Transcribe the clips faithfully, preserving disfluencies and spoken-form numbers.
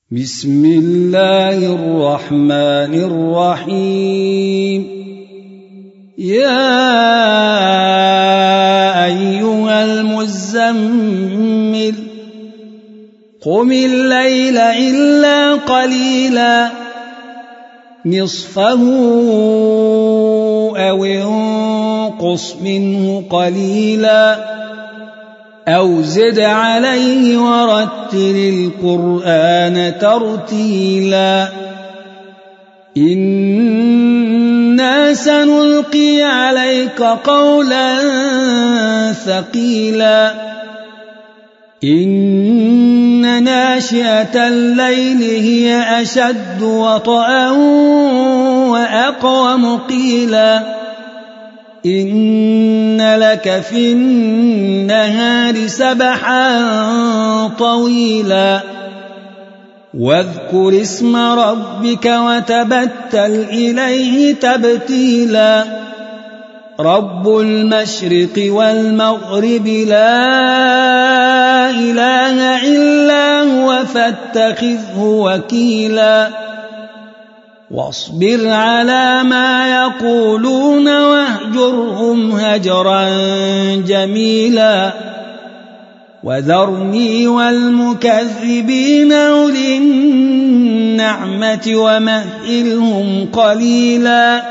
بسم الله الرحمن الرحيم. يا أيها المزمل قم الليل إلا قليلا نصفه أو انقص منه قليلا أو زد عليه ورتل القرآن ترتيلا إنا سنلقي عليك قولا ثقيلا إن ناشئة الليل هي أشد وطئا وأقوم قيلا إن لك في النهار سبحا طويلا واذكر اسم ربك وتبتل إليه تبتيلا رب المشرق والمغرب لا إله إلا هو فاتخذه وكيلا واصبر على ما يقولون واهجرهم هجرا جميلا وذرني والمكذبين أولي النعمة ومهلهم قليلا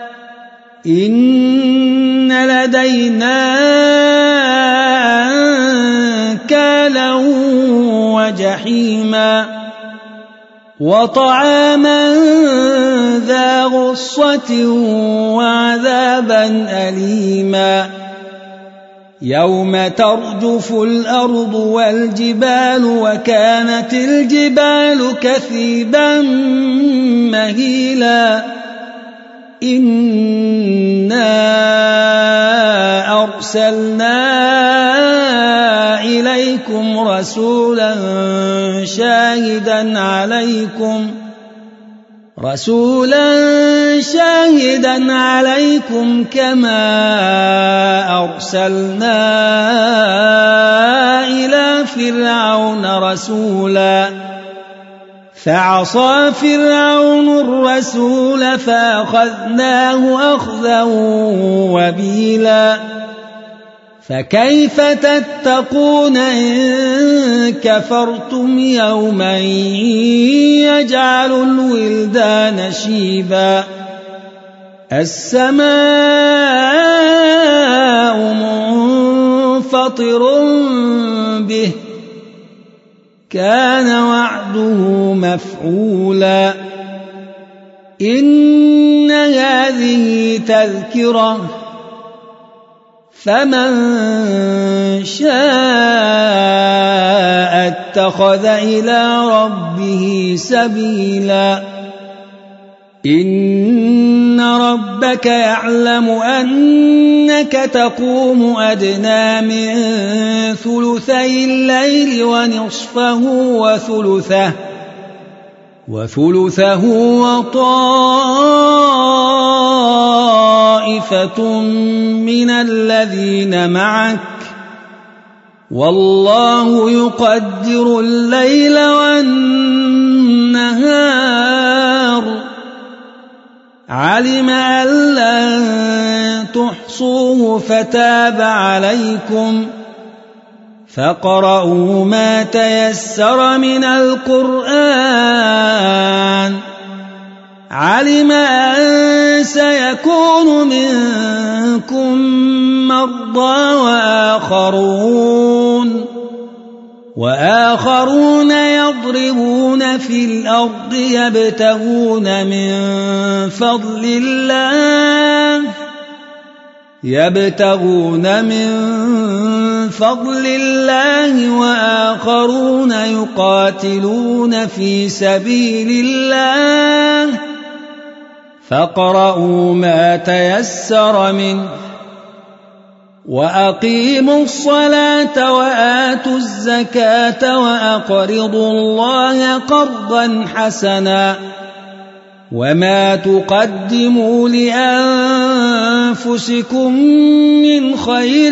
إن لدينا أنكالا وجحيما وطعاما ذا غصة وعذابا أليما يوم ترجف الأرض والجبال وكانت الجبال كثيبا مهيلا إنا أرسلنا إليكم رسولا شاهدا عليكم رسولا شاهدا عليكم كما أرسلنا إلى فرعون رسولا فعصى فرعون الرسول فأخذناه أخذا وبيلا فكيف تتقون إن كفرتم يوما يجعل الولدان شيبا السماء منفطر به كان وعده مفعولا إن هذه تذكرة فمن شاء اتخذ إلى ربه سبيلا إن ربك يعلم أنك تقوم أدنى من ثلثي الليل ونصفه وثلثه وثلثه وطائفة من الذين معك والله يقدر الليل والنهار علم أن لن تحصوه فتاب عليكم فاقرؤوا ما تيسر من القرآن علم أن سيكون منكم مرضى وآخرون وآخرون يضربون في الأرض يبتغون من فضل الله يبتغون من فضل الله وآخرون يقاتلون في سبيل الله فاقرؤوا ما تيسر منه وأقيموا الصلاة وآتوا الزكاة وأقرضوا الله قرضا حسنا وما تقدموا لأنفسكم من خير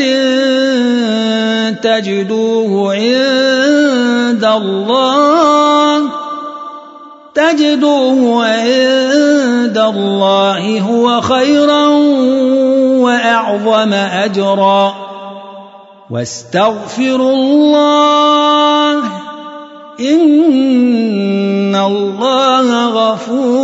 تجدوه عند الله تجدوه عند الله هو خيرا وأعظم أجرا واستغفروا الله إن الله غفور